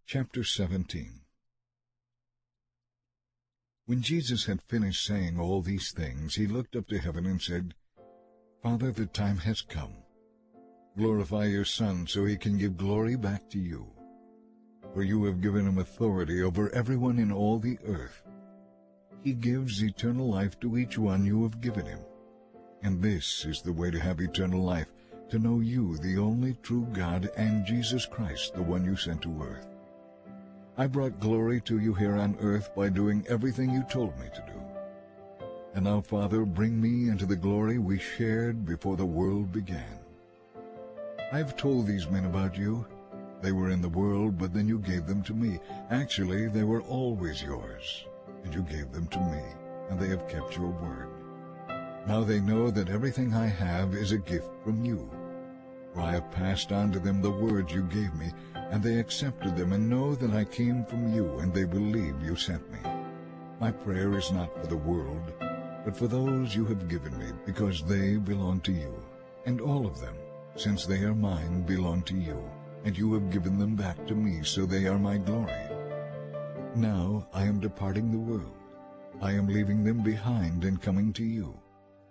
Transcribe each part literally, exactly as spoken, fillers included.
Chapter seventeen. When Jesus had finished saying all these things, he looked up to heaven and said, "Father, the time has come. Glorify your Son so he can give glory back to you. For you have given him authority over everyone in all the earth. He gives eternal life to each one you have given him. And this is the way to have eternal life, to know you, the only true God, and Jesus Christ, the one you sent to earth. I brought glory to you here on earth by doing everything you told me to do. And now, Father, bring me into the glory we shared before the world began. I've told these men about you. They were in the world, but then you gave them to me. Actually, they were always yours, and you gave them to me, and they have kept your word. Now they know that everything I have is a gift from you. For I have passed on to them the words you gave me, and they accepted them and know that I came from you, and they believe you sent me. My prayer is not for the world, but for those you have given me, because they belong to you. And all of them, since they are mine, belong to you, and you have given them back to me, so they are my glory. Now I am departing the world. I am leaving them behind and coming to you.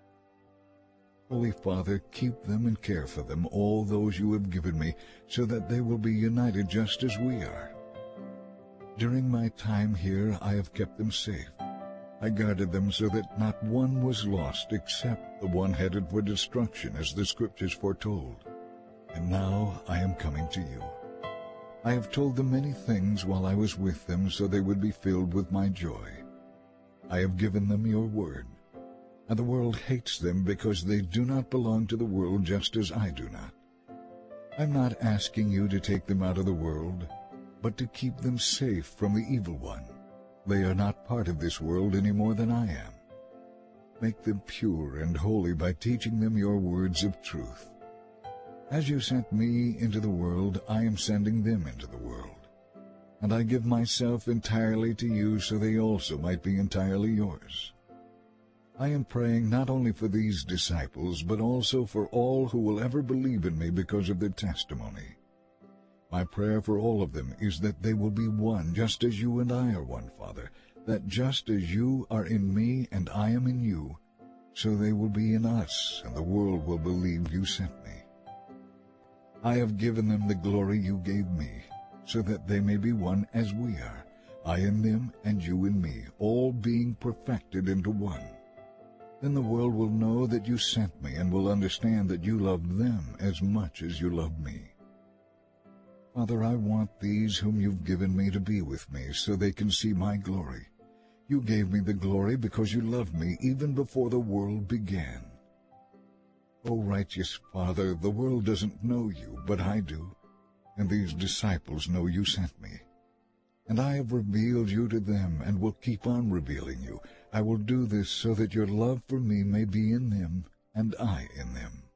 Holy Father, keep them and care for them, all those you have given me, so that they will be united just as we are. During my time here I have kept them safe. I guarded them so that not one was lost except the one headed for destruction, as the Scriptures foretold. And now I am coming to you. I have told them many things while I was with them, so they would be filled with my joy. I have given them your word. And the world hates them because they do not belong to the world just as I do not. I'm not asking you to take them out of the world, but to keep them safe from the evil one. They are not part of this world any more than I am. Make them pure and holy by teaching them your words of truth. As you sent me into the world, I am sending them into the world. And I give myself entirely to you so they also might be entirely yours. I am praying not only for these disciples, but also for all who will ever believe in me because of their testimony. My prayer for all of them is that they will be one, just as you and I are one, Father, that just as you are in me and I am in you, so they will be in us, and the world will believe you sent me. I have given them the glory you gave me, so that they may be one as we are, I in them and you in me, all being perfected into one. Then the world will know that you sent me and will understand that you love them as much as you love me. Father, I want these whom you've given me to be with me so they can see my glory. You gave me the glory because you loved me even before the world began. O righteous Father, the world doesn't know you, but I do, and these disciples know you sent me. And I have revealed you to them and will keep on revealing you. I will do this so that your love for me may be in them and I in them.